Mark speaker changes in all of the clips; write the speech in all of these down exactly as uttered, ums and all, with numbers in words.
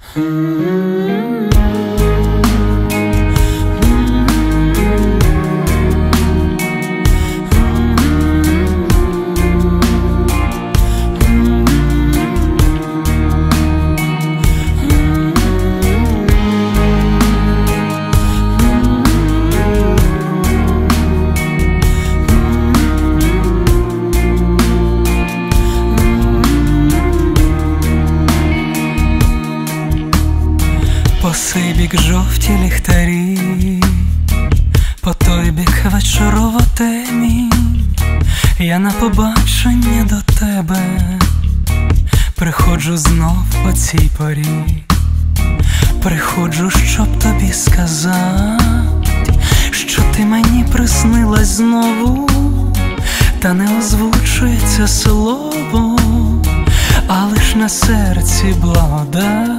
Speaker 1: По сей бік жовті ліхтарі, по той бік вечорова темінь. Я на побачення до тебе приходжу знов о цій порі. Приходжу, щоб тобі сказати, що ти мені приснилась знову. Та не озвучується слово, а лиш на серці благодать.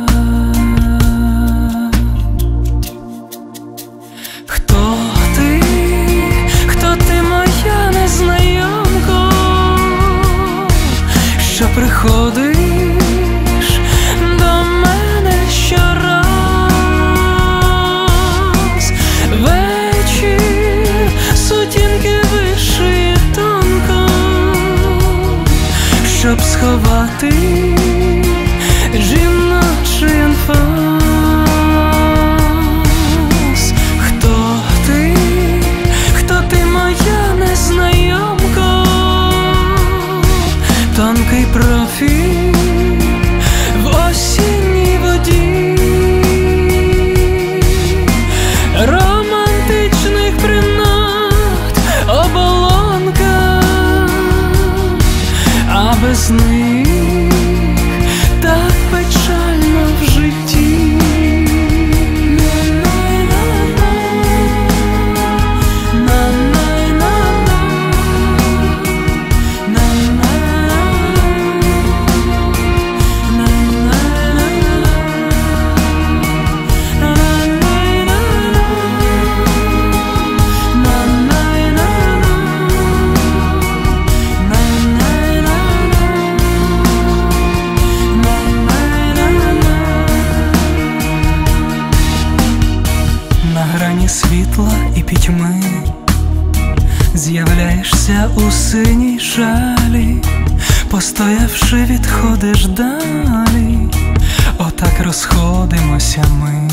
Speaker 1: Що приходиш до мене щораз, вечір сутінки вишиє тонко, щоб сховати жіночий анфас. Хто ти, хто ти моя незнайомка? Тонкий профіль в осінній воді, романтичних принад оболонка, а без них так печально в житті. На грані світла і пітьми з'являєшся у синій шалі, постоявши, відходиш далі, отак розходимося ми.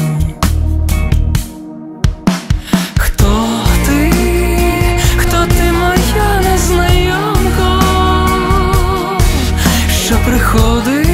Speaker 1: Хто ти, хто ти моя незнайомка, що приходиш